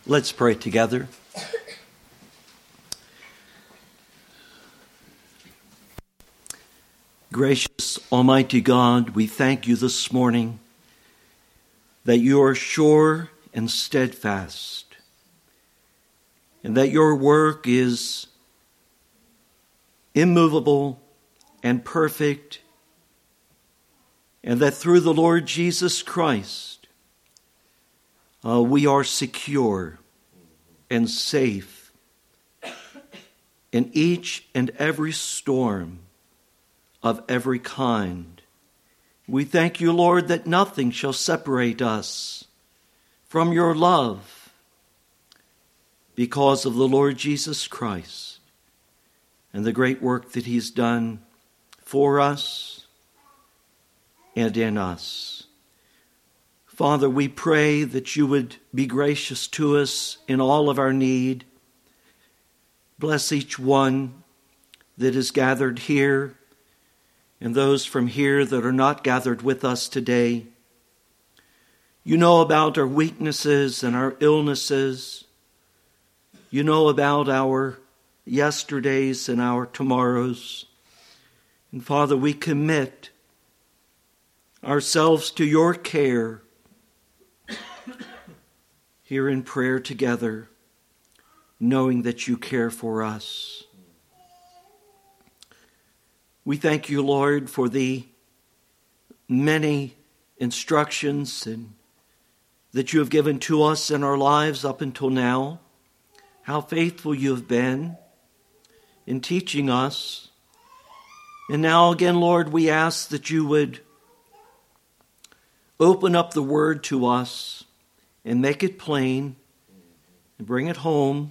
Let's pray together. Gracious Almighty God, we thank you this morning that you are sure and steadfast, and that your work is immovable and perfect, and that through the Lord Jesus Christ, we are secure and safe in each and every storm of every kind. We thank you, Lord, that nothing shall separate us from your love because of the Lord Jesus Christ and the great work that he's done for us and in us. Father, we pray that you would be gracious to us in all of our need. Bless each one that is gathered here and those from here that are not gathered with us today. You know about our weaknesses and our illnesses. You know about our yesterdays and our tomorrows. And Father, we commit ourselves to your care here in prayer together, knowing that you care for us. We thank you, Lord, for the many instructions that you have given to us in our lives up until now. How faithful you have been in teaching us. And now again, Lord, we ask that you would open up the word to us and make it plain and bring it home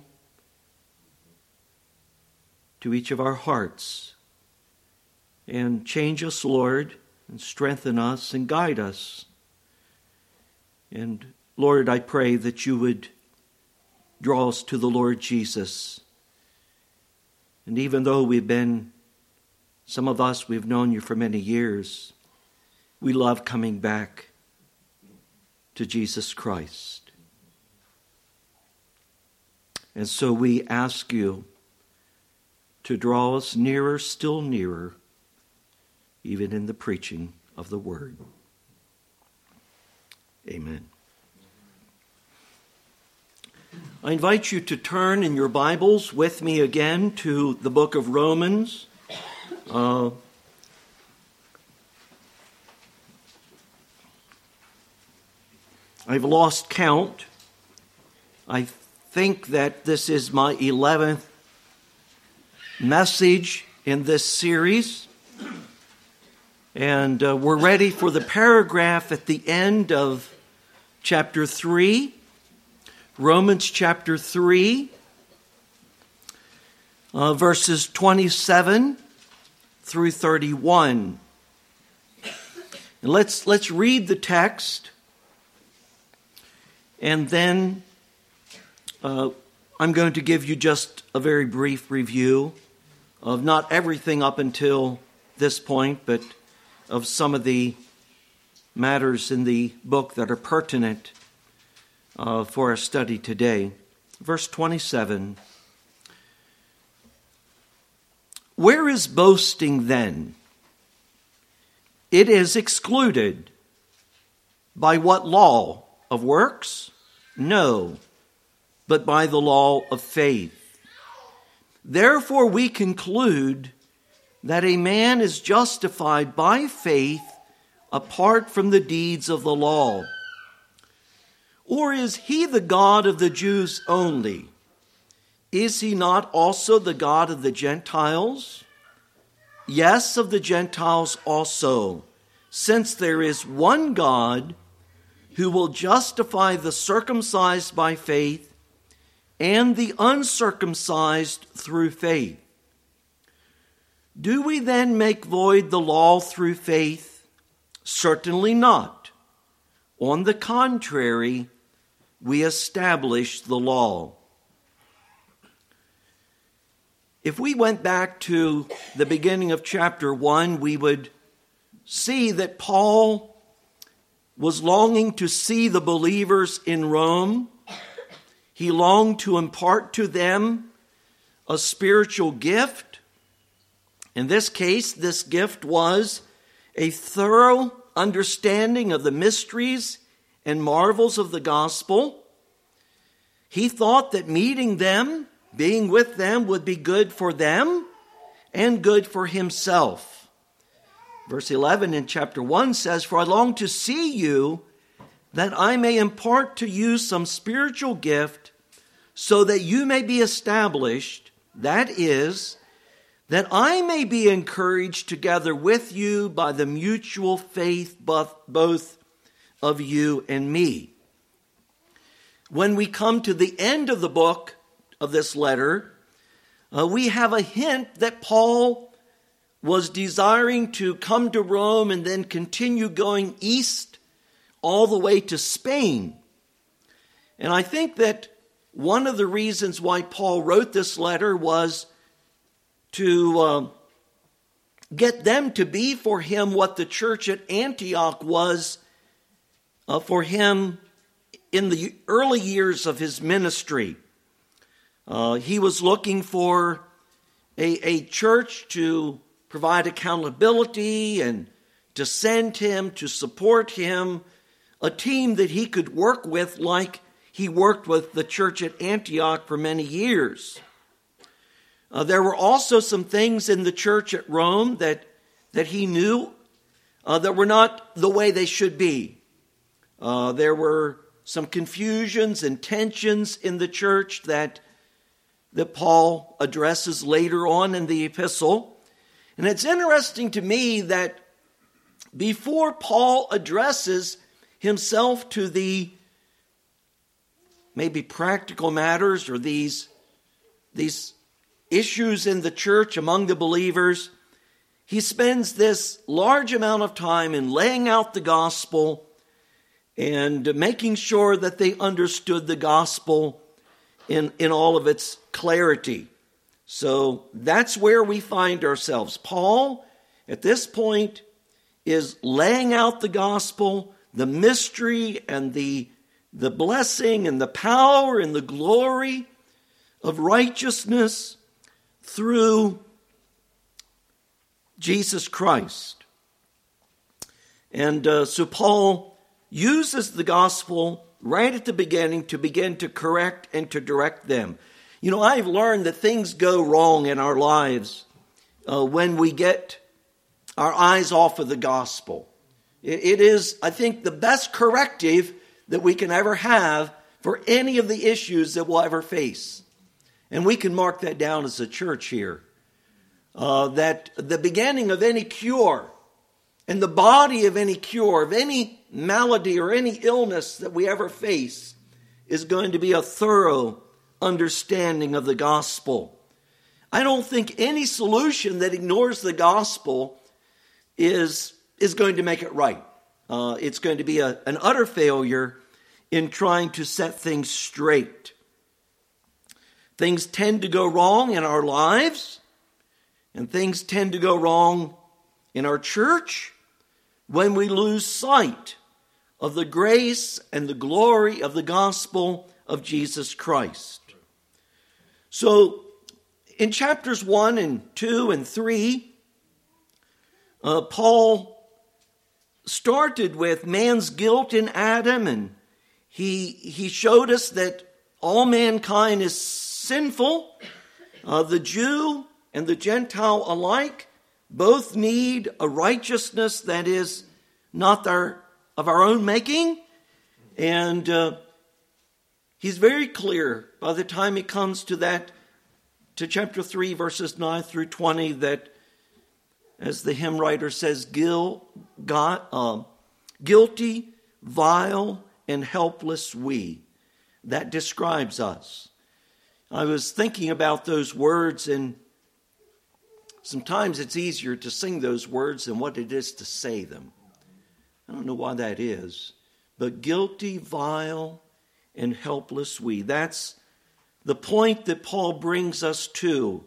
to each of our hearts. And change us, Lord, and strengthen us and guide us. And Lord, I pray that you would draw us to the Lord Jesus. And even though some of us, we've known you for many years, we love coming back to Jesus Christ. And so we ask you to draw us nearer, still nearer, even in the preaching of the word. Amen. I invite you to turn in your Bibles with me again to the book of Romans. I've lost count. I think that this is my 11th message in this series. And we're ready for the paragraph at the end of chapter 3. Romans chapter 3, verses 27 through 31. And let's read the text. And then I'm going to give you just a very brief review of not everything up until this point, but of some of the matters in the book that are pertinent for our study today. Verse 27. Where is boasting then? It is excluded. By what law? Of works? No, but by the law of faith. Therefore we conclude that a man is justified by faith apart from the deeds of the law. Or is he the God of the Jews only? Is he not also the God of the Gentiles? Yes, of the Gentiles also, since there is one God who will justify the circumcised by faith and the uncircumcised through faith. Do we then make void the law through faith? Certainly not. On the contrary, we establish the law. If we went back to the beginning of chapter 1, we would see that Paul was longing to see the believers in Rome. He longed to impart to them a spiritual gift. In this case, this gift was a thorough understanding of the mysteries and marvels of the gospel. He thought that meeting them, being with them, would be good for them and good for himself. Verse 11 in chapter 1 says, "For I long to see you, that I may impart to you some spiritual gift, so that you may be established, that is, that I may be encouraged together with you by the mutual faith both of you and me." When we come to the end of the book of this letter, we have a hint that Paul was desiring to come to Rome and then continue going east all the way to Spain. And I think that one of the reasons why Paul wrote this letter was to get them to be for him what the church at Antioch was for him in the early years of his ministry. He was looking for a church to provide accountability and to send him, to support him, a team that he could work with like he worked with the church at Antioch for many years. There were also some things in the church at Rome that he knew that were not the way they should be. There were some confusions and tensions in the church that Paul addresses later on in the epistle. And it's interesting to me that before Paul addresses himself to the maybe practical matters or these issues in the church among the believers, he spends this large amount of time in laying out the gospel and making sure that they understood the gospel in all of its clarity. So that's where we find ourselves. Paul, at this point, is laying out the gospel, the mystery and the blessing and the power and the glory of righteousness through Jesus Christ. And so Paul uses the gospel right at the beginning to begin to correct and to direct them. You know, I've learned that things go wrong in our lives when we get our eyes off of the gospel. It is, I think, the best corrective that we can ever have for any of the issues that we'll ever face. And we can mark that down as a church here. That the beginning of any cure and the body of any cure, of any malady or any illness that we ever face is going to be a thorough understanding of the gospel. I don't think any solution that ignores the gospel is going to make it right. It's going to be an utter failure in trying to set things straight. Things tend to go wrong in our lives, and things tend to go wrong in our church when we lose sight of the grace and the glory of the gospel of Jesus Christ. So, in chapters 1 and 2 and 3, Paul started with man's guilt in Adam, and he showed us that all mankind is sinful. The Jew and the Gentile alike both need a righteousness that is not of our own making. And he's very clear by the time he comes to chapter 3, verses 9 through 20, that, as the hymn writer says, guilty, vile, and helpless we. That describes us. I was thinking about those words, and sometimes it's easier to sing those words than what it is to say them. I don't know why that is, but guilty, vile, and helpless we. That's the point that Paul brings us to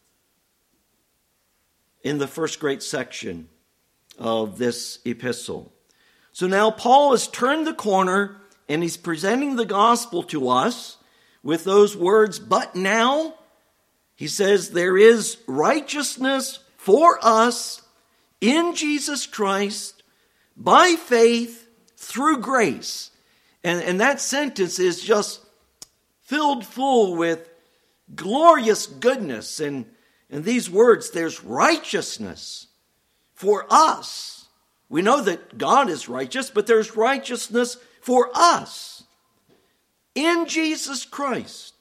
in the first great section of this epistle. So now Paul has turned the corner and he's presenting the gospel to us with those words, but now, he says, there is righteousness for us in Jesus Christ by faith through grace. And that sentence is just filled full with glorious goodness. And these words, there's righteousness for us. We know that God is righteous, but there's righteousness for us in Jesus Christ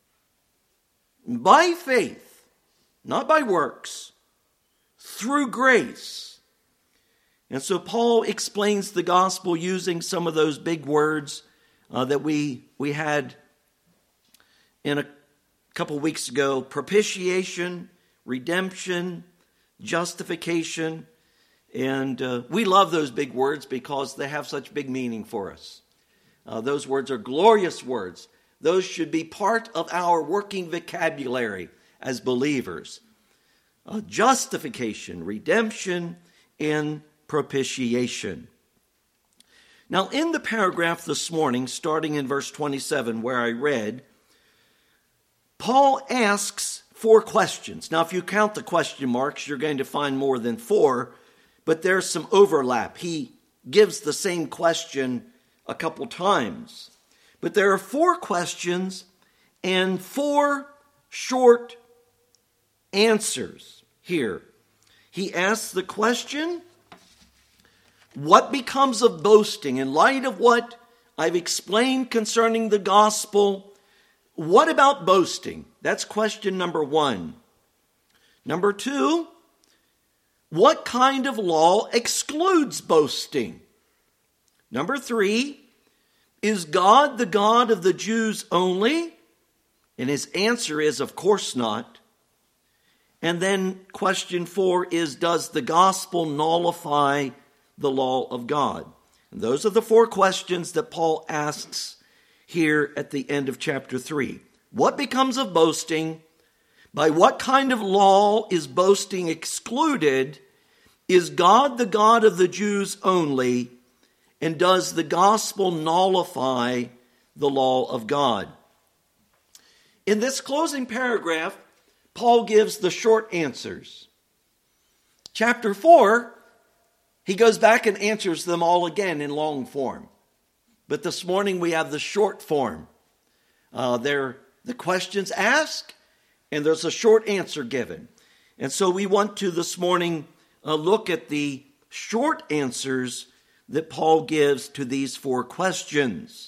by faith, not by works, through grace. And so Paul explains the gospel using some of those big words that we had in a couple weeks ago: propitiation, redemption, justification. And we love those big words because they have such big meaning for us. Those words are glorious words. Those should be part of our working vocabulary as believers. Justification, redemption, and propitiation. Now, in the paragraph this morning, starting in verse 27, where I read, Paul asks 4 questions. Now, if you count the question marks, you're going to find more than 4, but there's some overlap. He gives the same question a couple times. But there are 4 questions and 4 short answers here. He asks the question, what becomes of boasting? In light of what I've explained concerning the gospel, what about boasting? That's question number 1. Number 2, what kind of law excludes boasting? Number 3, is God the God of the Jews only? And his answer is, of course not. And then question 4 is, does the gospel nullify the law of God? And those are the 4 questions that Paul asks here at the end of chapter 3. What becomes of boasting? By what kind of law is boasting excluded? Is God the God of the Jews only? And does the gospel nullify the law of God? In this closing paragraph, Paul gives the short answers. Chapter 4, he goes back and answers them all again in long form. But this morning we have the short form. They're the questions asked, and there's a short answer given. And so we want to this morning look at the short answers that Paul gives to these 4 questions.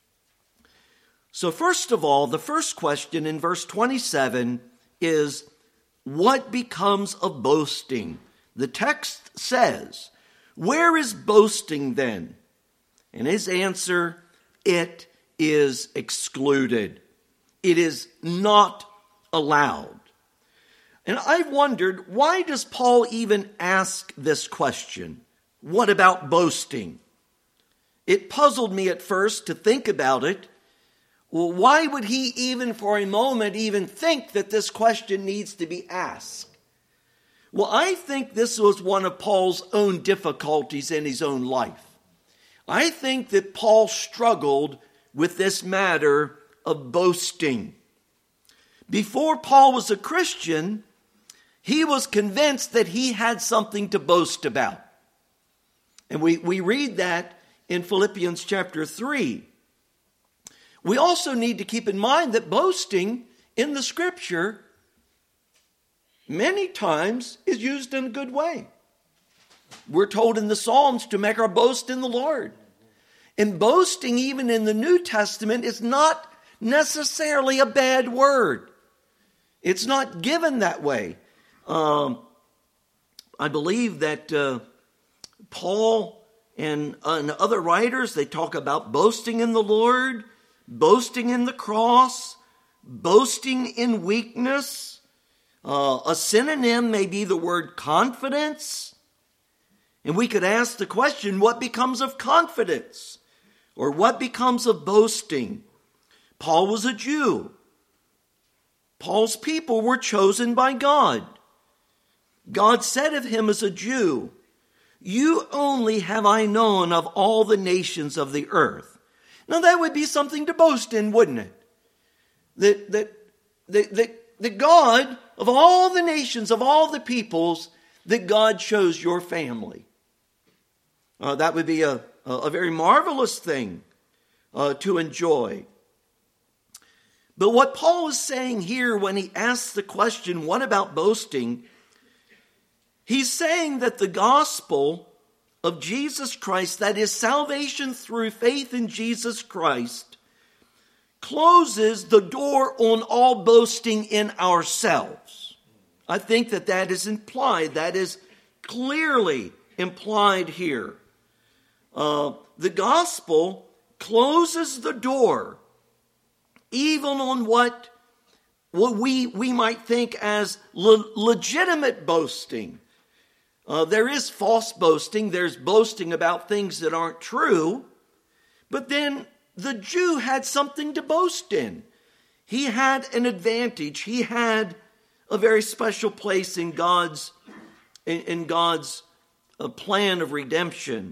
So first of all, the first question in verse 27 is, what becomes of boasting? The text says, where is boasting then? And his answer, it is excluded. It is not allowed. And I've wondered, why does Paul even ask this question? What about boasting? It puzzled me at first to think about it. Well, why would he even for a moment even think that this question needs to be asked? Well, I think this was one of Paul's own difficulties in his own life. I think that Paul struggled with this matter of boasting. Before Paul was a Christian, he was convinced that he had something to boast about. And we read that in Philippians chapter 3. We also need to keep in mind that boasting in the scripture many times is used in a good way. We're told in the Psalms to make our boast in the Lord. And boasting, even in the New Testament, is not necessarily a bad word. It's not given that way. I believe that Paul and other writers, they talk about boasting in the Lord, boasting in the cross, boasting in weakness. A synonym may be the word confidence. And we could ask the question, what becomes of confidence? Or what becomes of boasting? Paul was a Jew. Paul's people were chosen by God. God said of him as a Jew, "You only have I known of all the nations of the earth." Now that would be something to boast in, wouldn't it? that God, of all the nations, of all the peoples, that God chose your family. That would be a very marvelous thing to enjoy. But what Paul is saying here when he asks the question, what about boasting? He's saying that the gospel of Jesus Christ, that is salvation through faith in Jesus Christ, closes the door on all boasting in ourselves. I think that is implied. That is clearly implied here. The gospel closes the door even on what we might think as legitimate boasting. There is false boasting. There's boasting about things that aren't true. But then the Jew had something to boast in. He had an advantage. He had a very special place in God's plan of redemption.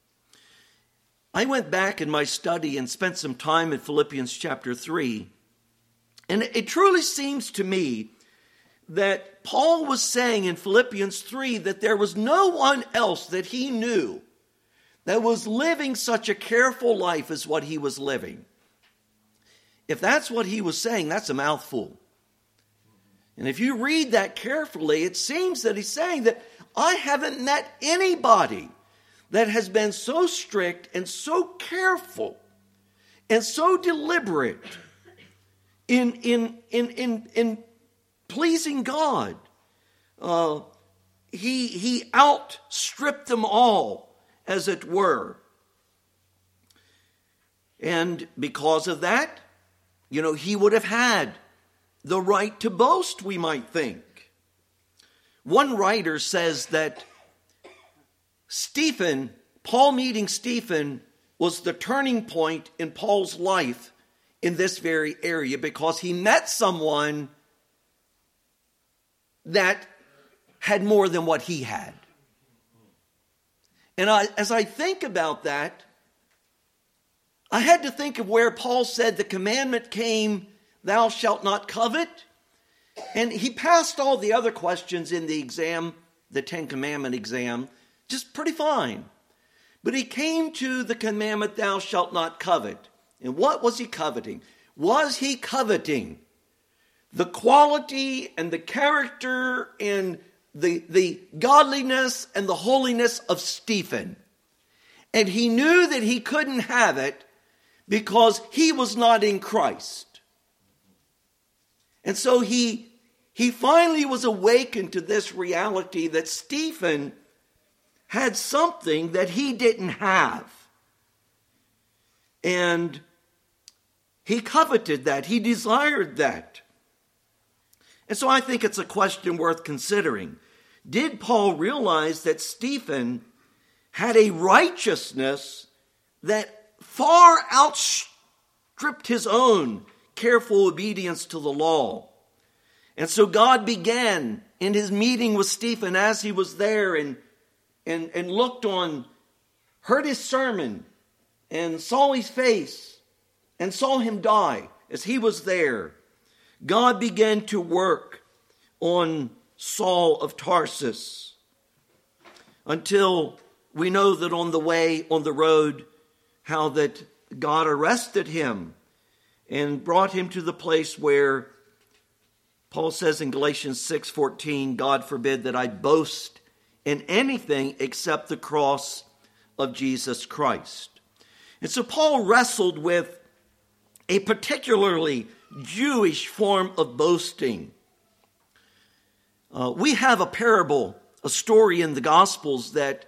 I went back in my study and spent some time in Philippians chapter 3. And it truly seems to me that Paul was saying in Philippians 3 that there was no one else that he knew that was living such a careful life as what he was living. If that's what he was saying, that's a mouthful. And if you read that carefully, it seems that he's saying that I haven't met anybody that has been so strict and so careful and so deliberate in pleasing God. He outstripped them all, as it were. And because of that, he would have had the right to boast, we might think. One writer says that Paul meeting Stephen was the turning point in Paul's life in this very area, because he met someone that had more than what he had. And as I think about that, I had to think of where Paul said the commandment came, thou shalt not covet. And he passed all the other questions in the exam, the Ten Commandment exam, just pretty fine. But he came to the commandment, thou shalt not covet. And what was he coveting? Was he coveting the quality and the character and the godliness and the holiness of Stephen? And he knew that he couldn't have it because he was not in Christ. And so he finally was awakened to this reality that Stephen had something that he didn't have. And he coveted that. He desired that. And so I think it's a question worth considering. Did Paul realize that Stephen had a righteousness that far outstripped his own careful obedience to the law? And so God began in his meeting with Stephen as he was there and looked on, heard his sermon, and saw his face, and saw him die as he was there. God began to work on Saul of Tarsus until we know that on the way, on the road, how that God arrested him and brought him to the place where Paul says in Galatians 6:14, God forbid that I boast in anything except the cross of Jesus Christ. And so Paul wrestled with a particularly Jewish form of boasting. We have a parable, a story in the Gospels that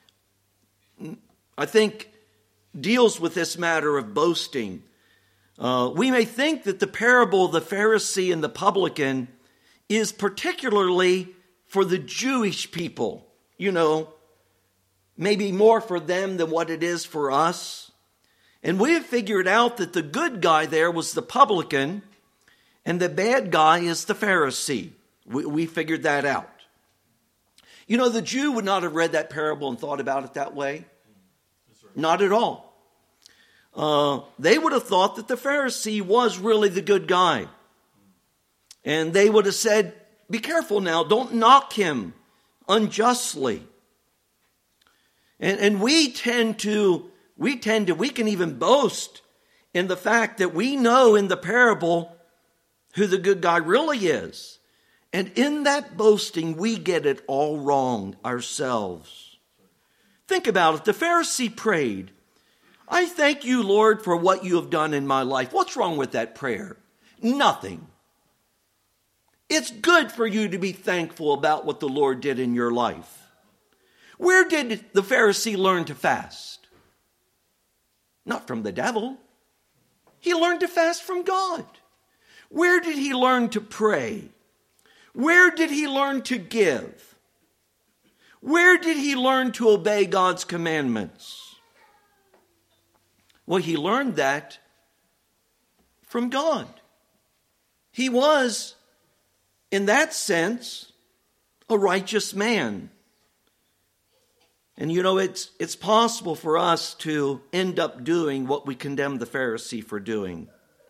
I think deals with this matter of boasting. We may think that the parable of the Pharisee and the publican is particularly for the Jewish people, maybe more for them than what it is for us. And we have figured out that the good guy there was the publican and the bad guy is the Pharisee. We figured that out. The Jew would not have read that parable and thought about it that way. Not at all. they would have thought that the Pharisee was really the good guy. And they would have said, be careful now, don't knock him unjustly. And we can even boast in the fact that we know in the parable who the good guy really is. And in that boasting, we get it all wrong ourselves. Think about it. The Pharisee prayed, I thank you, Lord, for what you have done in my life. What's wrong with that prayer? Nothing. It's good for you to be thankful about what the Lord did in your life. Where did the Pharisee learn to fast? Not from the devil. He learned to fast from God. Where did he learn to pray? Where did he learn to give? Where did he learn to obey God's commandments? Well, he learned that from God. He was, in that sense, a righteous man. And you know, it's possible for us to end up doing what we condemn the Pharisee for doing.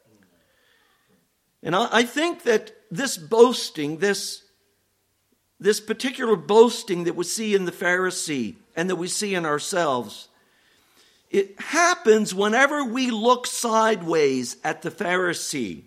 And I think that this boasting, this particular boasting that we see in the Pharisee and that we see in ourselves, it happens whenever we look sideways at the Pharisee.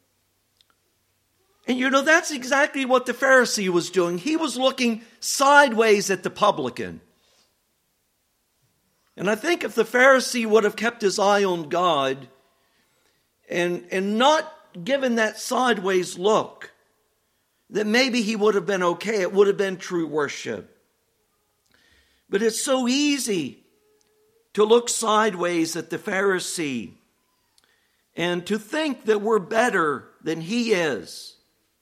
And you know, that's exactly what the Pharisee was doing. He was looking sideways at the publican. And I think if the Pharisee would have kept his eye on God and not given that sideways look, that maybe he would have been okay. It would have been true worship. But it's so easy to look sideways at the Pharisee and to think that we're better than he is.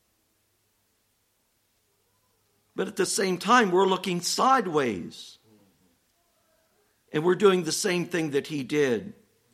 But at the same time, we're looking sideways. And we're doing the same thing that he did.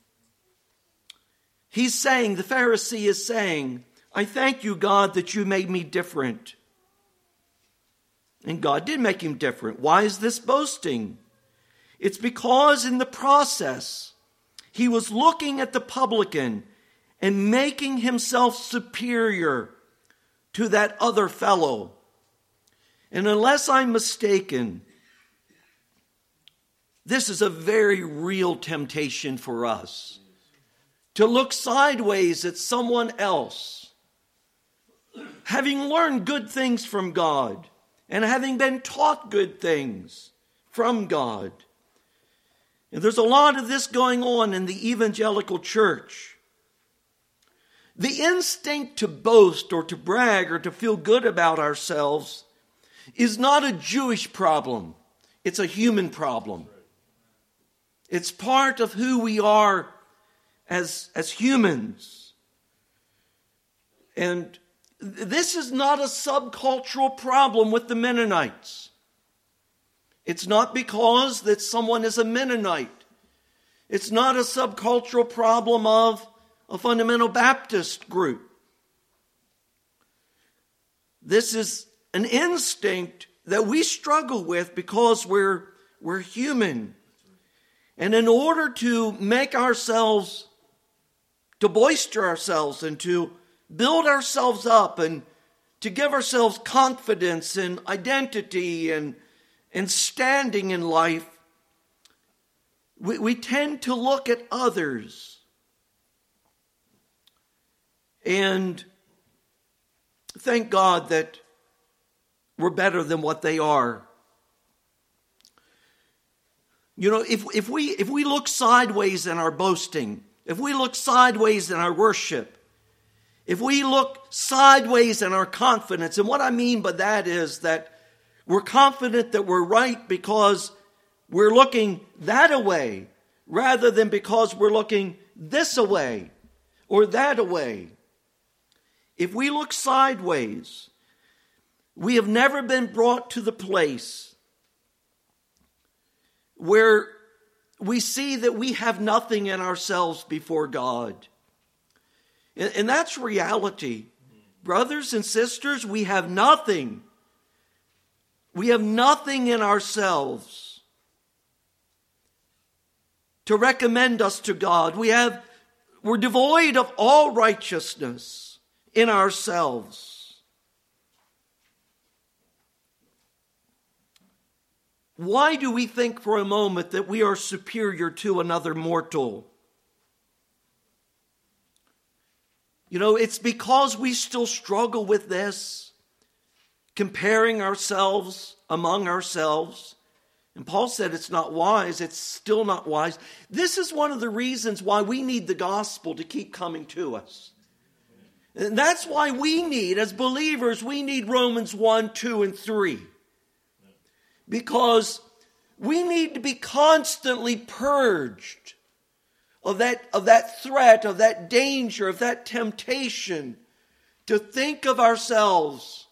He's saying, the Pharisee is saying, I thank you, God, that you made me different. And God did make him different. Why is this boasting? It's because in the process, he was looking at the publican and making himself superior to that other fellow. And unless I'm mistaken, this is a very real temptation for us. To look sideways at someone else, having learned good things from God and having been taught good things from God. And there's a lot of this going on in the evangelical church. The instinct to boast or to brag or to feel good about ourselves is not a Jewish problem. It's a human problem. It's part of who we are as humans. And this is not a subcultural problem with the Mennonites. It's not because that someone is a Mennonite. It's not a subcultural problem of a fundamental Baptist group. This is an instinct that we struggle with because we're human. And in order to make ourselves, to bolster ourselves and to build ourselves up and to give ourselves confidence and identity and standing in life, we tend to look at others and thank God that we're better than what they are. You know, if we look sideways in our boasting, if we look sideways in our worship, if we look sideways in our confidence, and what I mean by that is that we're confident that we're right because we're looking that away rather than because we're looking this away or that away. If we look sideways, we have never been brought to the place where we see that we have nothing in ourselves before God. And that's reality. Brothers and sisters, we have nothing. We have nothing in ourselves. to recommend us to God. We're devoid of all righteousness in ourselves. Why do we think for a moment that we are superior to another mortal? It's because we still struggle with this, comparing ourselves among ourselves. And Paul said it's not wise. It's still not wise. This is one of the reasons why we need the gospel to keep coming to us. And that's why as believers, we need Romans 1, 2, and 3. Because we need to be constantly purged of that threat, of that danger, of that temptation to think of ourselves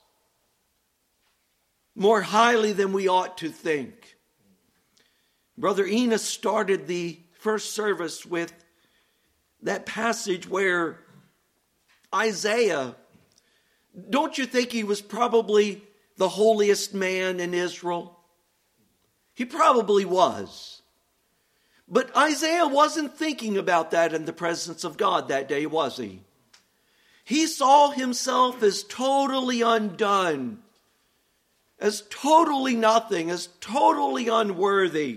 more highly than we ought to think. Brother Enos started the first service with that passage where Isaiah, don't you think he was probably the holiest man in Israel? He probably was. But Isaiah wasn't thinking about that in the presence of God that day, was he? He saw himself as totally undone, as totally nothing, as totally unworthy.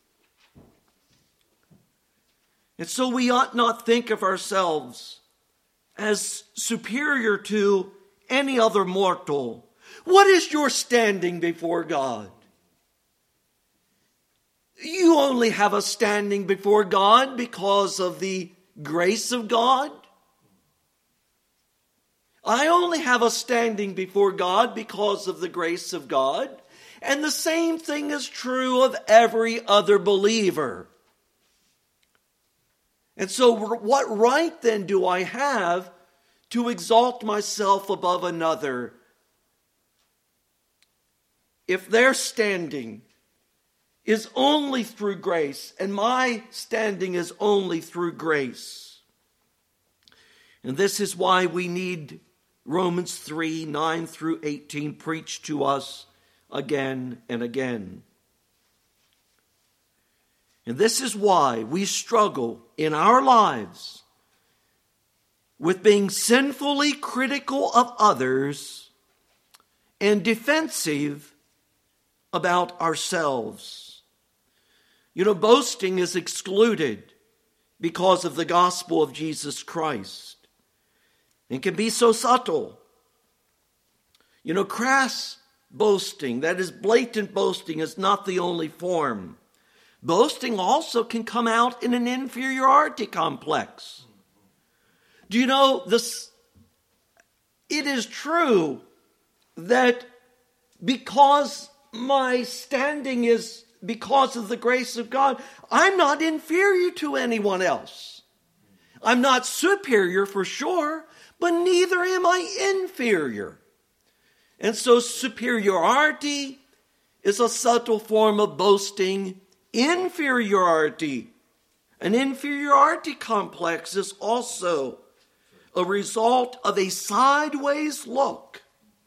And so we ought not think of ourselves as superior to any other mortal. What is your standing before God? You only have a standing before God because of the grace of God. I only have a standing before God because of the grace of God. And the same thing is true of every other believer. And so what right then do I have to exalt myself above another if their standing is only through grace and my standing is only through grace? And this is why we need Romans 3, 9 through 18 preached to us again and again. And this is why we struggle in our lives with being sinfully critical of others and defensive about ourselves. Boasting is excluded because of the gospel of Jesus Christ. It can be so subtle. Crass boasting, that is blatant boasting, is not the only form. Boasting also can come out in an inferiority complex. Do you know this? It is true that because my standing is because of the grace of God, I'm not inferior to anyone else. I'm not superior for sure, but neither am I inferior. And so superiority is a subtle form of boasting. Inferiority, an inferiority complex, is also a result of a sideways look.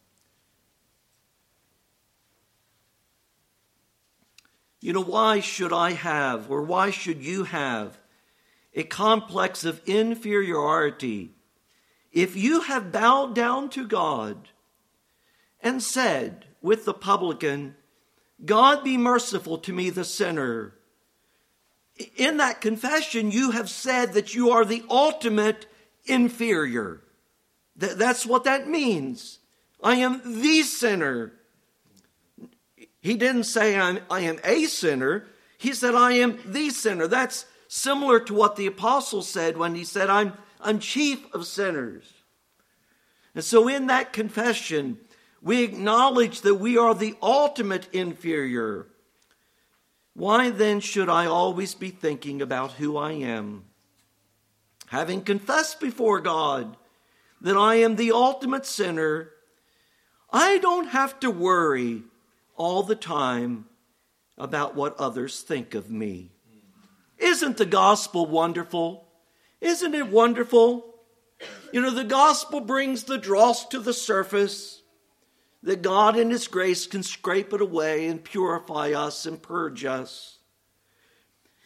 Why should I have, or why should you have, a complex of inferiority if you have bowed down to God and said with the publican, God be merciful to me, the sinner? In that confession, you have said that you are the ultimate inferior. That's what that means. I am the sinner. He didn't say I am a sinner. He said I am the sinner. That's similar to what the apostle said when he said I'm chief of sinners. And so in that confession, we acknowledge that we are the ultimate inferior. Why then should I always be thinking about who I am? Having confessed before God that I am the ultimate sinner, I don't have to worry all the time about what others think of me. Isn't the gospel wonderful? Isn't it wonderful? The gospel brings the dross to the surface, that God in His grace can scrape it away and purify us and purge us.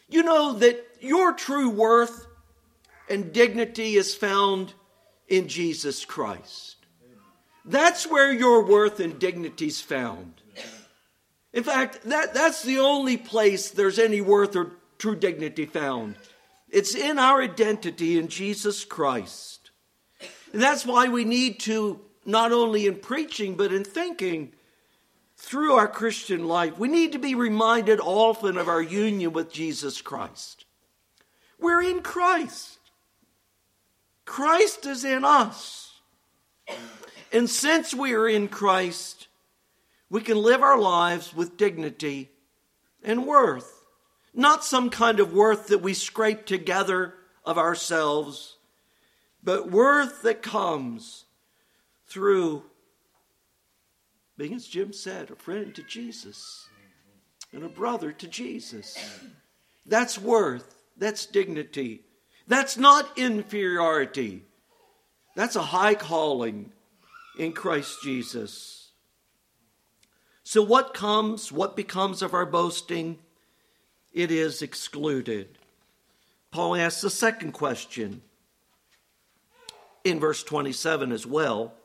You know that your true worth and dignity is found in Jesus Christ. That's where your worth and dignity is found. In fact, that's the only place there's any worth or true dignity found. It's in our identity in Jesus Christ. And that's why we need to, not only in preaching, but in thinking through our Christian life, we need to be reminded often of our union with Jesus Christ. We're in Christ. Christ is in us. And since we are in Christ, we can live our lives with dignity and worth. Not some kind of worth that we scrape together of ourselves, but worth that comes through being, as Jim said, a friend to Jesus and a brother to Jesus. That's worth. That's dignity. That's not inferiority. That's a high calling in Christ Jesus. So what becomes of our boasting? It is excluded. Paul asks the second question in verse 27 as well.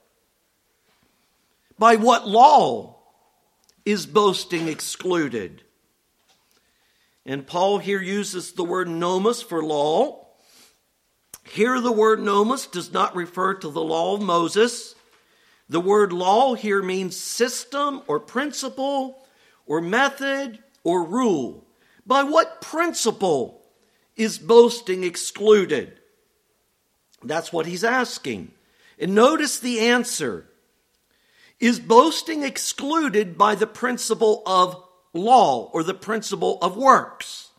By what law is boasting excluded? And Paul here uses the word nomos for law. Here the word nomos does not refer to the law of Moses. The word law here means system or principle or method or rule. By what principle is boasting excluded? That's what he's asking. And notice the answer. Is boasting excluded by the principle of law or the principle of works?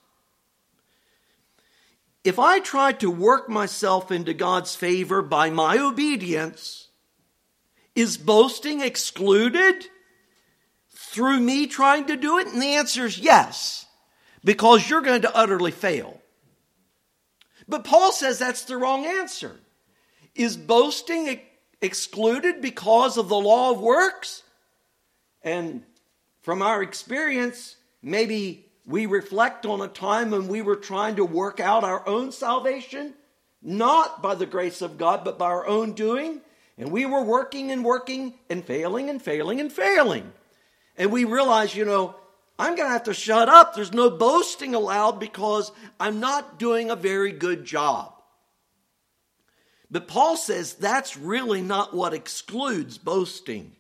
If I try to work myself into God's favor by my obedience, is boasting excluded through me trying to do it? And the answer is yes, because you're going to utterly fail. But Paul says that's the wrong answer. Is boasting excluded because of the law of works? And from our experience, maybe we reflect on a time when we were trying to work out our own salvation, not by the grace of God, but by our own doing. And we were working and working and failing and failing and failing. And we realized, I'm going to have to shut up. There's no boasting allowed because I'm not doing a very good job. But Paul says that's really not what excludes boasting.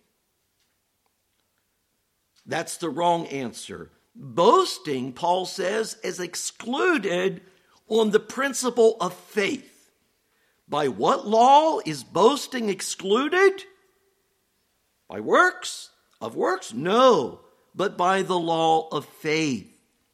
That's the wrong answer. Boasting, Paul says, is excluded on the principle of faith. By what law is boasting excluded? By works? Of works? No, but by the law of faith.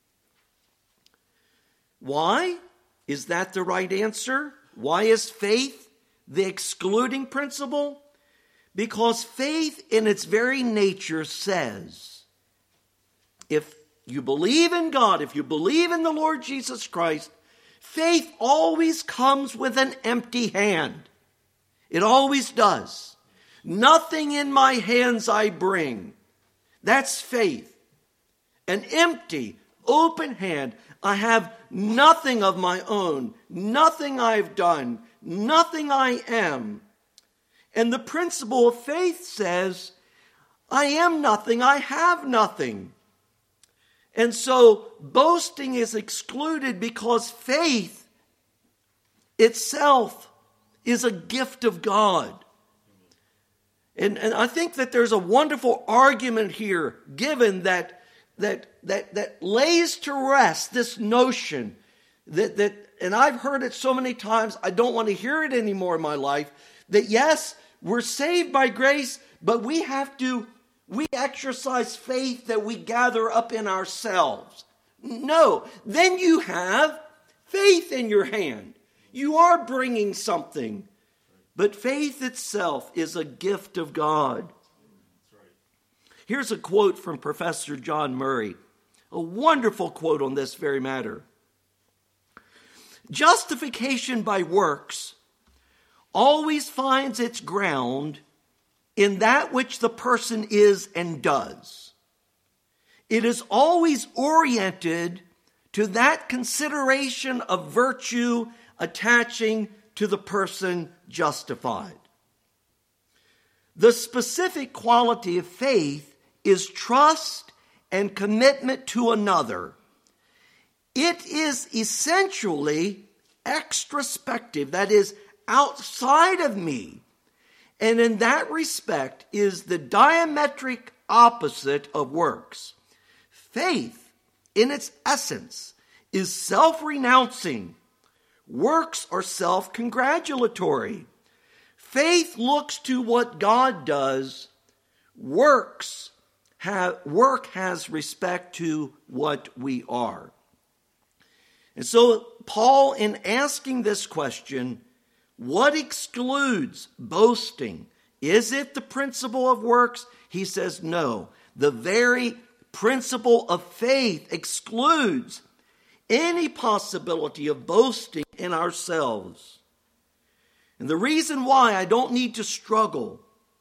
Why? Is that the right answer? Why is faith the excluding principle? Because faith in its very nature says, if you believe in God, if you believe in the Lord Jesus Christ, faith always comes with an empty hand. It always does. Nothing in my hands I bring. That's faith. An empty, open hand. I have nothing of my own. Nothing I've done. Nothing I am. And the principle of faith says, I am nothing. I have nothing. And so boasting is excluded because faith itself is a gift of God. And I think that there's a wonderful argument here given that lays to rest this notion that and I've heard it so many times, I don't want to hear it anymore in my life, that yes, we're saved by grace, but we exercise faith that we gather up in ourselves. No, then you have faith in your hand. You are bringing something. But faith itself is a gift of God. Here's a quote from Professor John Murray. A wonderful quote on this very matter. Justification by works always finds its ground in that which the person is and does. It is always oriented to that consideration of virtue attaching to the person justified. The specific quality of faith is trust and commitment to another. It is essentially extrospective, that is, outside of me, and in that respect is the diametric opposite of works. Faith, in its essence, is self-renouncing. Works are self-congratulatory. Faith looks to what God does. Work has respect to what we are. And so Paul, in asking this question, what excludes boasting? Is it the principle of works? He says no. The very principle of faith excludes any possibility of boasting in ourselves. And the reason why I don't need to struggle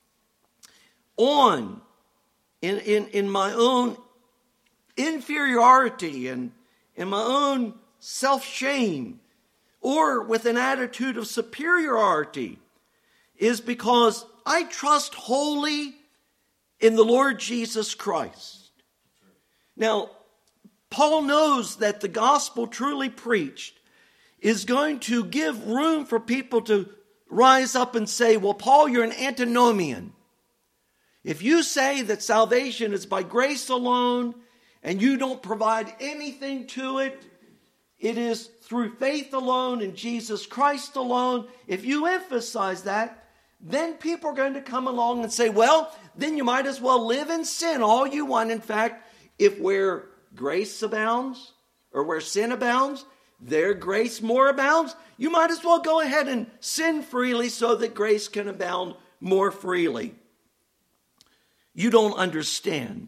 on in my own inferiority and in my own self-shame or with an attitude of superiority is because I trust wholly in the Lord Jesus Christ. Now, Paul knows that the gospel truly preached is going to give room for people to rise up and say, well, Paul, you're an antinomian. If you say that salvation is by grace alone and you don't provide anything to it, it is through faith alone in Jesus Christ alone. If you emphasize that, then people are going to come along and say, well, then you might as well live in sin all you want. In fact, if where grace abounds or where sin abounds, there grace more abounds. You might as well go ahead and sin freely so that grace can abound more freely. You don't understand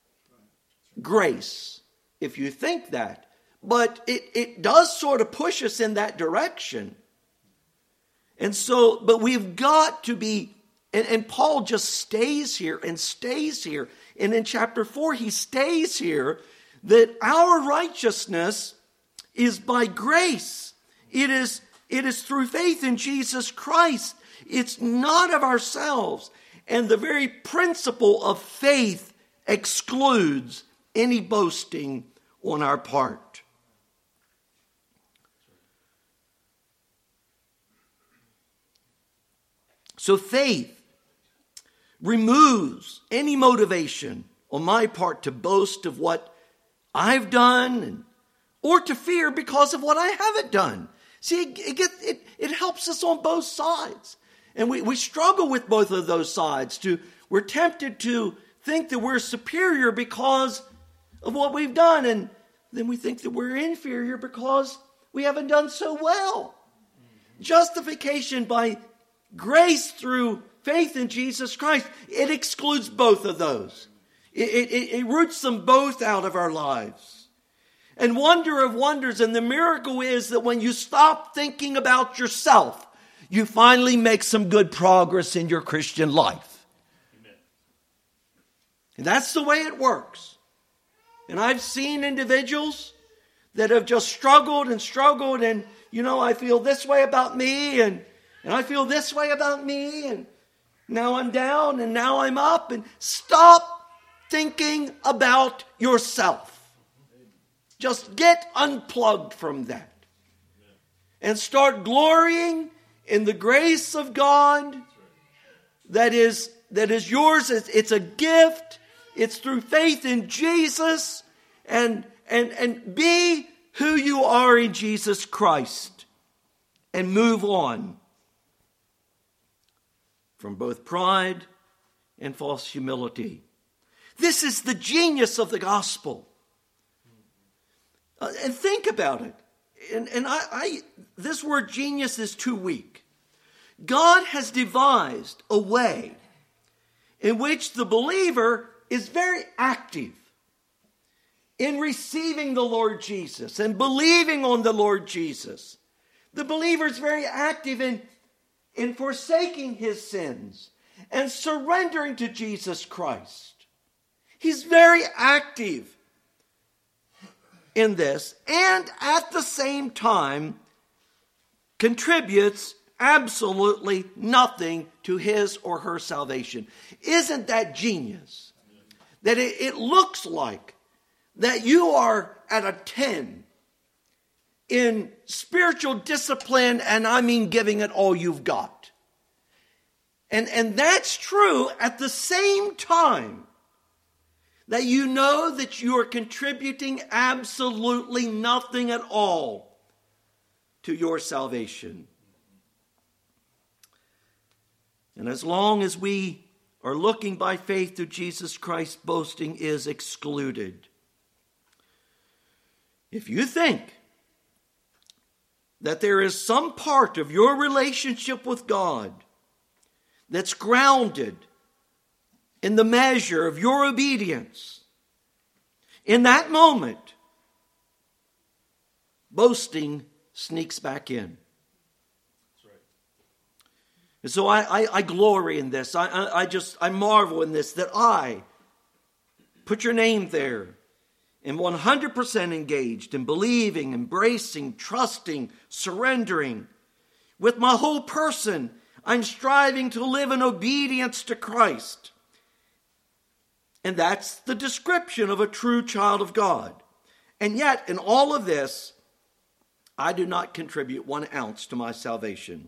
grace if you think that. But it does sort of push us in that direction. And so, but we've got to be, and Paul just stays here and stays here. And in chapter 4, he stays here that our righteousness is by grace. It is through faith in Jesus Christ. It's not of ourselves. And the very principle of faith excludes any boasting on our part. So faith removes any motivation on my part to boast of what I've done or to fear because of what I haven't done. See, it helps us on both sides. And we struggle with both of those sides. We're tempted to think that we're superior because of what we've done. And then we think that we're inferior because we haven't done so well. Justification by grace through faith in Jesus Christ, it excludes both of those. It roots them both out of our lives. And wonder of wonders, and the miracle is that when you stop thinking about yourself, you finally make some good progress in your Christian life. Amen. And that's the way it works. And I've seen individuals that have just struggled and I feel this way about me and I feel this way about me, and now I'm down, and now I'm up. And stop thinking about yourself. Just get unplugged from that. And start glorying in the grace of God that is yours. It's a gift. It's through faith in Jesus. And be who you are in Jesus Christ. And move on from both pride and false humility. This is the genius of the gospel. And think about it. And this word genius is too weak. God has devised a way in which the believer is very active in receiving the Lord Jesus and believing on the Lord Jesus. The believer is very active in forsaking his sins and surrendering to Jesus Christ. He's very active. in this, and at the same time contributes absolutely nothing to his or her salvation. Isn't that genius? That it looks like that you are at a 10 in spiritual discipline, and I mean giving it all you've got. And that's true at the same time that you know that you are contributing absolutely nothing at all to your salvation. And as long as we are looking by faith to Jesus Christ, boasting is excluded. If you think that there is some part of your relationship with God that's grounded in the measure of your obedience, in that moment, boasting sneaks back in. That's right. And so I glory in this. I marvel in this, that I put your name there, am 100% engaged in believing, embracing, trusting, surrendering. With my whole person, I'm striving to live in obedience to Christ. And that's the description of a true child of God. And yet, in all of this, I do not contribute 1 ounce to my salvation.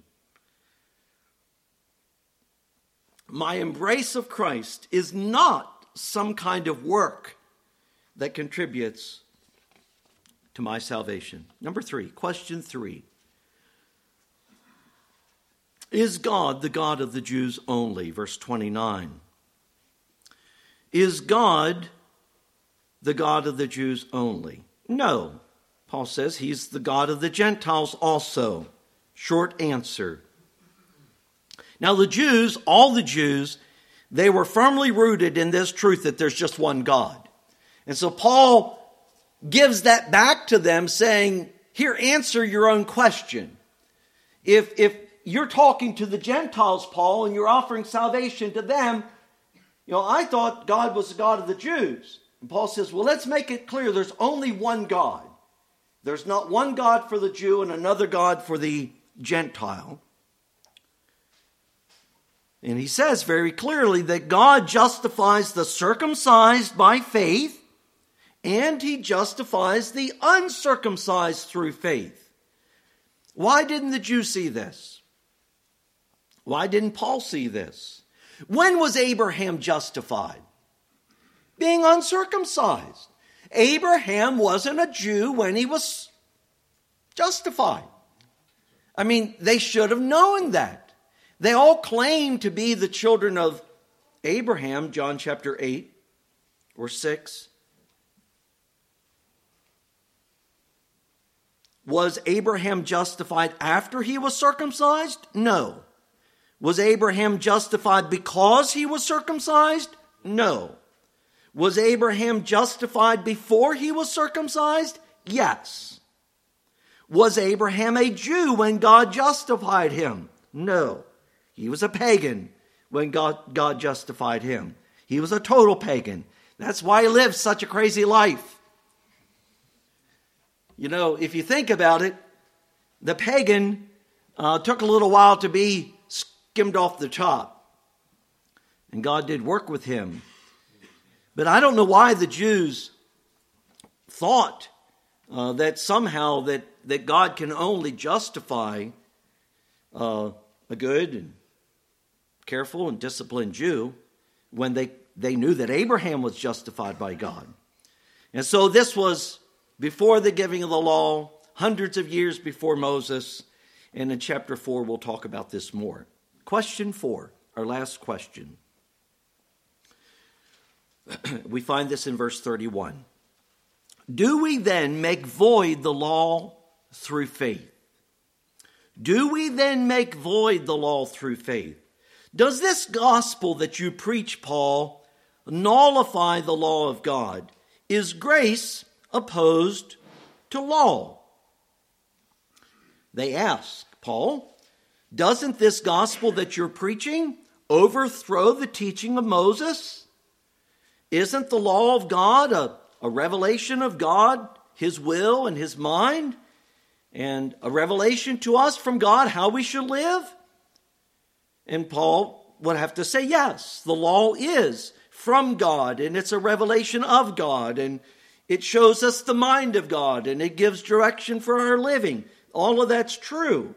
My embrace of Christ is not some kind of work that contributes to my salvation. Number 3, question 3. Is God the God of the Jews only? Verse 29. Is God the God of the Jews only? No. Paul says he's the God of the Gentiles also. Short answer. Now the Jews, all the Jews, they were firmly rooted in this truth that there's just one God. And so Paul gives that back to them, saying, here, answer your own question. If you're talking to the Gentiles, Paul, and you're offering salvation to them, I thought God was the God of the Jews. And Paul says, well, let's make it clear there's only one God. There's not one God for the Jew and another God for the Gentile. And he says very clearly that God justifies the circumcised by faith, and he justifies the uncircumcised through faith. Why didn't the Jews see this? Why didn't Paul see this? When was Abraham justified? Being uncircumcised. Abraham wasn't a Jew when he was justified. I mean, they should have known that. They all claim to be the children of Abraham, John chapter 8 or 6. Was Abraham justified after he was circumcised? No. Was Abraham justified because he was circumcised? No. Was Abraham justified before he was circumcised? Yes. Was Abraham a Jew when God justified him? No. He was a pagan when God justified him. He was a total pagan. That's why he lived such a crazy life. If you think about it, the pagan took a little while to be skimmed off the top. And God did work with him. But I don't know why the Jews thought that somehow that God can only justify a good and careful and disciplined Jew when they knew that Abraham was justified by God. And so this was before the giving of the law, hundreds of years before Moses. And in chapter 4, we'll talk about this more. Question 4, our last question. We find this in verse 31. Do we then make void the law through faith? Do we then make void the law through faith? Does this gospel that you preach, Paul, nullify the law of God? Is grace opposed to law? They ask, Paul, doesn't this gospel that you're preaching overthrow the teaching of Moses? Isn't the law of God a revelation of God his will and his mind, and a revelation to us from God how we should live? And Paul would have to say, yes, the law is from God, and it's a revelation of God, and it shows us the mind of God, and it gives direction for our living. All of that's true.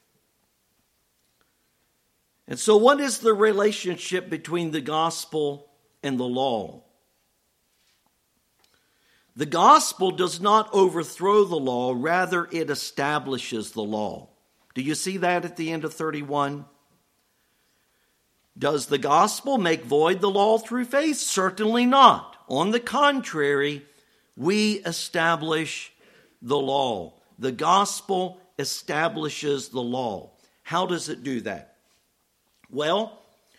And so what is the relationship between the gospel and the law? The gospel does not overthrow the law, rather it establishes the law. Do you see that at the end of 31? Does the gospel make void the law through faith? Certainly not. On the contrary, we establish the law. The gospel establishes the law. How does it do that? Well,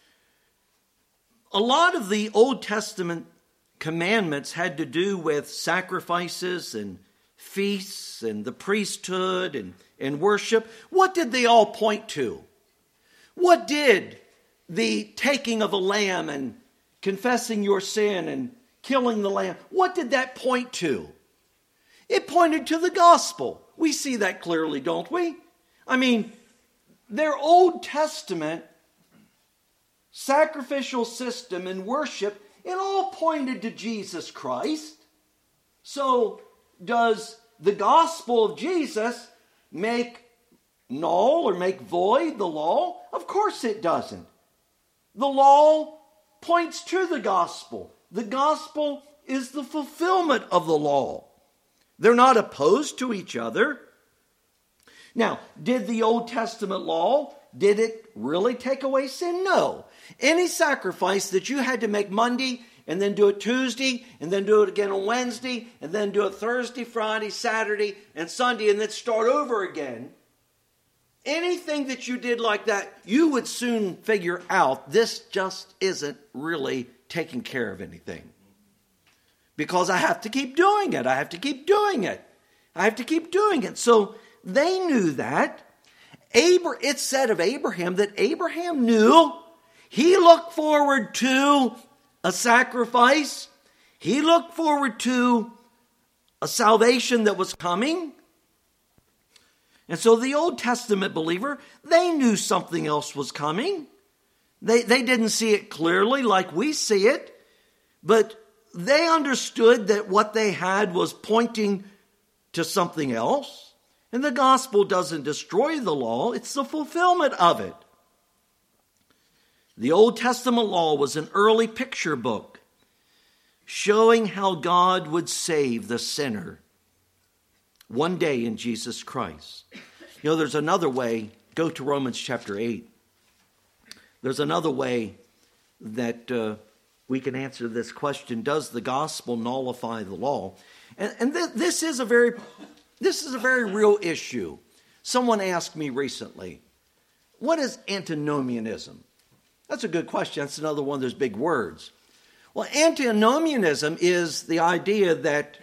a lot of the Old Testament commandments had to do with sacrifices and feasts and the priesthood and worship. What did they all point to? What did the taking of a lamb and confessing your sin and killing the lamb, what did that point to? It pointed to the gospel. We see that clearly, don't we? I mean, their Old Testament sacrificial system and worship, it all pointed to Jesus Christ. So does the gospel of Jesus make null or make void the law? Of course it doesn't. The law points to the gospel. The gospel is the fulfillment of the law. They're not opposed to each other. Now, did the Old Testament law, did it really take away sin? No. Any sacrifice that you had to make Monday and then do it Tuesday and then do it again on Wednesday and then do it Thursday, Friday, Saturday, and Sunday and then start over again, anything that you did like that, you would soon figure out this just isn't really taking care of anything. Because I have to keep doing it. I have to keep doing it. I have to keep doing it. So they knew that. It said of Abraham that Abraham knew. He looked forward to a sacrifice. He looked forward to a salvation that was coming. And so the Old Testament believer, they knew something else was coming. They didn't see it clearly like we see it, but they understood that what they had was pointing to something else. And the gospel doesn't destroy the law, it's the fulfillment of it. The Old Testament law was an early picture book showing how God would save the sinner one day in Jesus Christ. You know, there's another way. Go to Romans chapter 8. There's another way that we can answer this question: does the gospel nullify the law? And this is a very real issue. Someone asked me recently, what is antinomianism? That's a good question. That's another one of those big words. Well, antinomianism is the idea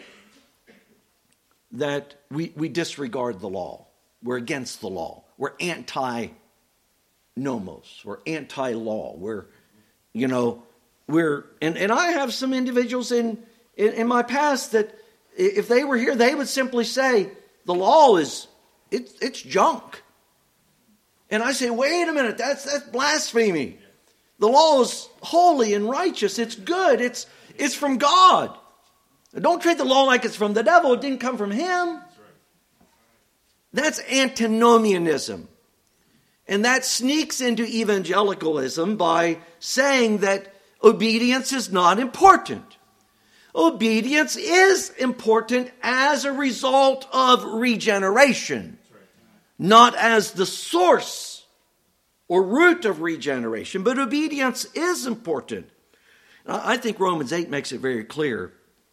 that we disregard the law. We're against the law. We're anti-nomos. We're anti-law. And I have some individuals in my past that if they were here, they would simply say, the law it's junk. And I say, wait a minute, that's blasphemy. The law is holy and righteous. It's good. It's from God. Don't treat the law like it's from the devil. It didn't come from him. That's antinomianism. And that sneaks into evangelicalism by saying that obedience is not important. Obedience is important as a result of regeneration, not as the source or root of regeneration, but obedience is important. I think Romans 8 makes it very clear.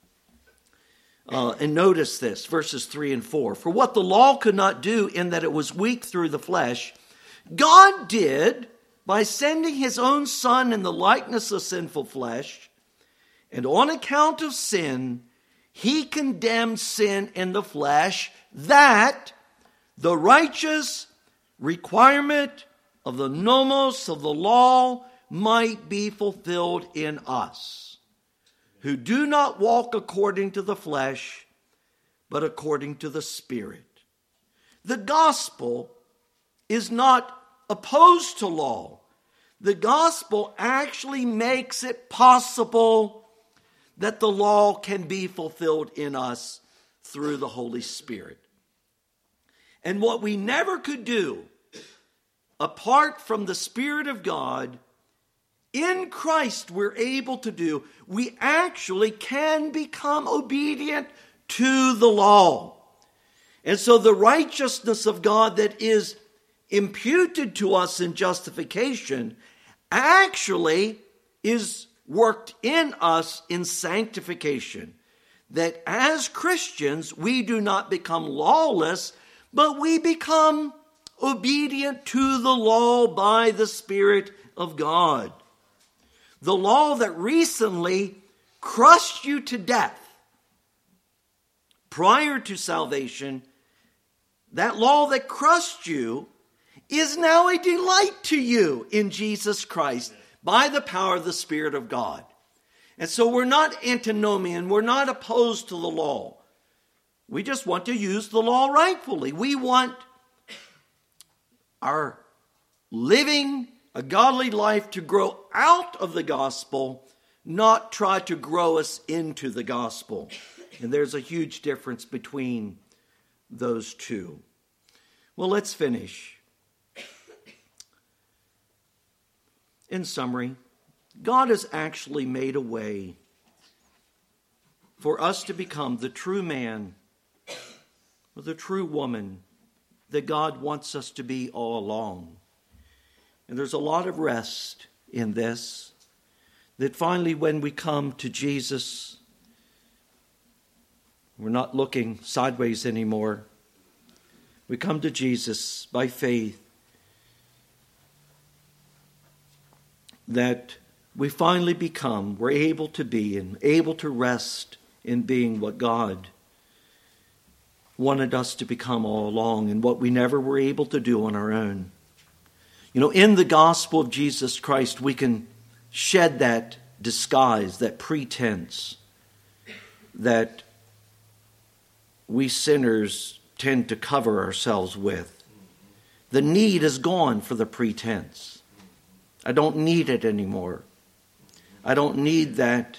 And notice this, verses 3 and 4. For what the law could not do in that it was weak through the flesh, God did by sending his own Son in the likeness of sinful flesh. And on account of sin, he condemned sin in the flesh, that the righteous requirement of the nomos of the law might be fulfilled in us, who do not walk according to the flesh, but according to the Spirit. The gospel is not opposed to law. The gospel actually makes it possible that the law can be fulfilled in us through the Holy Spirit. And what we never could do apart from the Spirit of God, in Christ we're able to do. We actually can become obedient to the law. And so the righteousness of God that is imputed to us in justification actually is worked in us in sanctification. That as Christians, we do not become lawless, but we become obedient to the law by the Spirit of God. The law that recently crushed you to death prior to salvation, that law that crushed you is now a delight to you in Jesus Christ by the power of the Spirit of God. And so we're not antinomian, we're not opposed to the law. We just want to use the law rightfully. We want our living a godly life to grow out of the gospel, not try to grow us into the gospel. And there's a huge difference between those two. Well, let's finish. In summary, God has actually made a way for us to become the true man or the true woman that God wants us to be all along. And there's a lot of rest in this, that finally when we come to Jesus, we're not looking sideways anymore. We come to Jesus by faith, that we finally become, we're able to be and able to rest in being what God wanted us to become all along and what we never were able to do on our own. You know, in the gospel of Jesus Christ, we can shed that disguise, that pretense that we sinners tend to cover ourselves with. The need is gone for the pretense. I don't need it anymore. I don't need that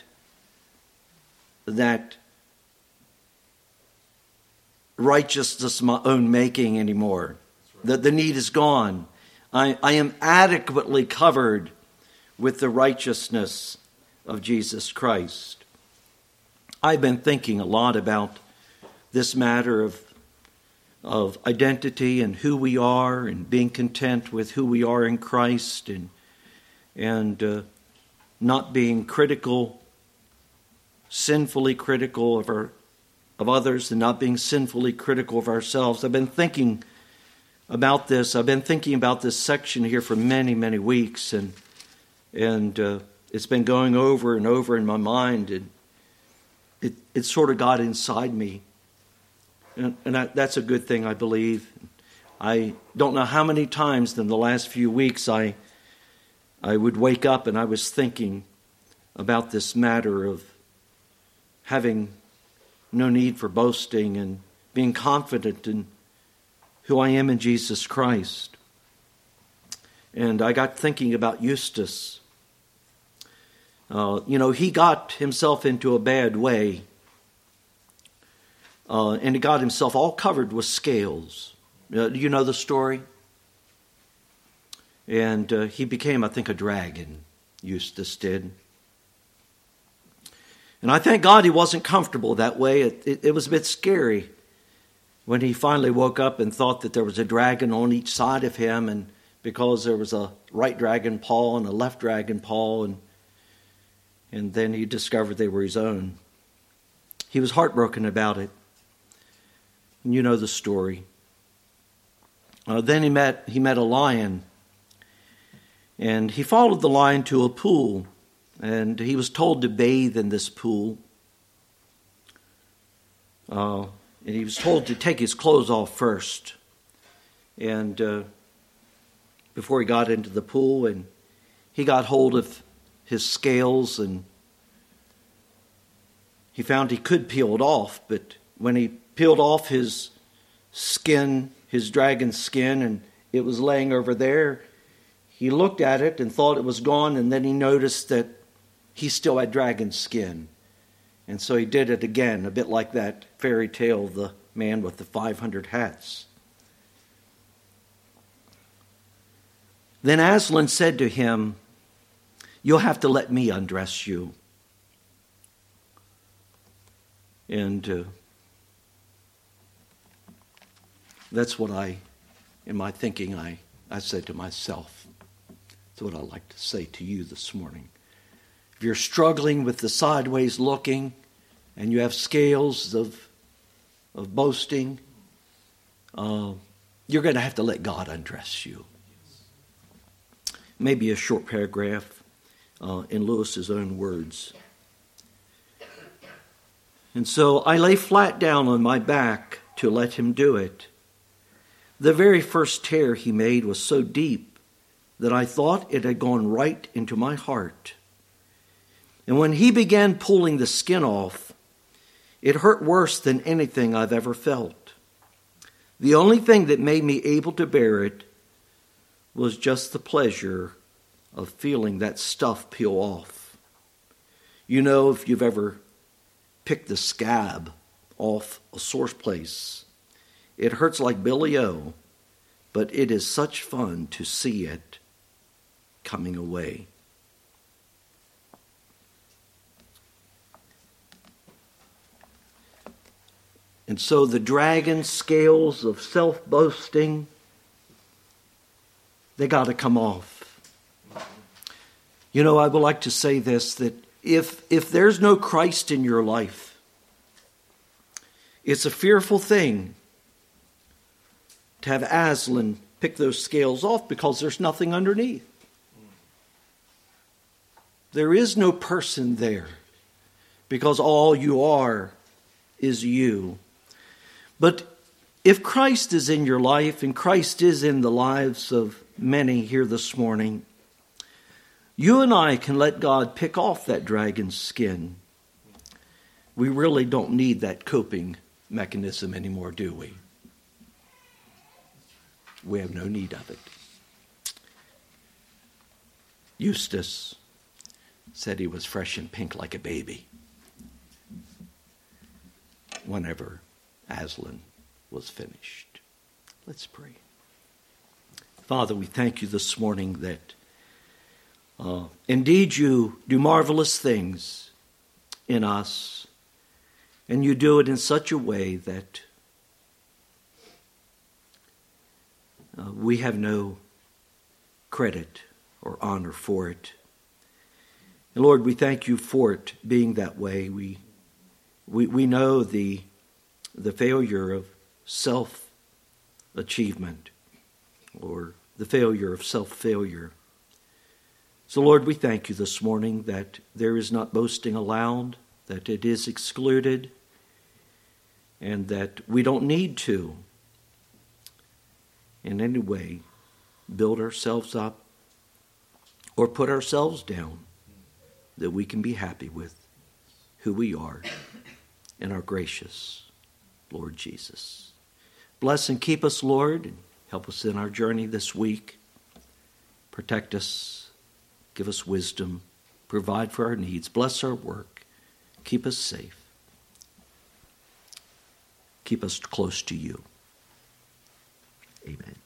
righteousness of my own making anymore. That the need is gone. I am adequately covered with the righteousness of Jesus Christ. I've been thinking a lot about this matter of identity and who we are and being content with who we are in Christ and not being critical, sinfully critical of others and not being sinfully critical of ourselves. I've been thinking about this. I've been thinking about this section here for many, many weeks, and it's been going over and over in my mind, and it sort of got inside me, and that's a good thing, I believe. I don't know how many times in the last few weeks I would wake up and I was thinking about this matter of having no need for boasting and being confident in who I am in Jesus Christ. And I got thinking about Eustace. He got himself into a bad way. And he got himself all covered with scales. Do you know the story? And he became, I think, a dragon. Eustace did. And I thank God he wasn't comfortable that way. It was a bit scary when he finally woke up and thought that there was a dragon on each side of him, and because there was a right dragon paw and a left dragon paw, and then he discovered they were his own. He was heartbroken about it. And you know the story. Then he met a lion, and he followed the lion to a pool, and he was told to bathe in this pool. And he was told to take his clothes off first, and before he got into the pool, and he got hold of his scales, and he found he could peel it off, but when he peeled off his skin, his dragon's skin, and it was laying over there. He looked at it and thought it was gone, and then he noticed that he still had dragon skin. And so he did it again, a bit like that fairy tale, the man with the 500 hats. Then Aslan said to him, "You'll have to let me undress you." And that's what in my thinking, I said to myself. That's what I'd like to say to you this morning. If you're struggling with the sideways looking and you have scales of boasting, you're going to have to let God undress you. Maybe a short paragraph in Lewis's own words. And so I lay flat down on my back to let him do it. The very first tear he made was so deep that I thought it had gone right into my heart. And when he began pulling the skin off, it hurt worse than anything I've ever felt. The only thing that made me able to bear it was just the pleasure of feeling that stuff peel off. You know, if you've ever picked the scab off a sore place, it hurts like Billy O, but it is such fun to see it coming away. And so the dragon scales of self-boasting, they got to come off. You know, I would like to say this, that if there's no Christ in your life, it's a fearful thing to have Aslan pick those scales off because there's nothing underneath. There is no person there because all you are is you. But if Christ is in your life, and Christ is in the lives of many here this morning, you and I can let God pick off that dragon's skin. We really don't need that coping mechanism anymore, do we? We have no need of it. Eustace said he was fresh and pink like a baby whenever Aslan was finished. Let's pray. Father, we thank you this morning that indeed you do marvelous things in us, and you do it in such a way that we have no credit or honor for it. And Lord, we thank you for it being that way. We know the failure of self-achievement or the failure of self-failure. So Lord, we thank you this morning that there is not boasting allowed, that it is excluded, and that we don't need to in any way build ourselves up or put ourselves down, that we can be happy with who we are and our gracious Lord Jesus. Bless and keep us, Lord, and help us in our journey this week. Protect us, give us wisdom, provide for our needs, bless our work, keep us safe, keep us close to you. Amen.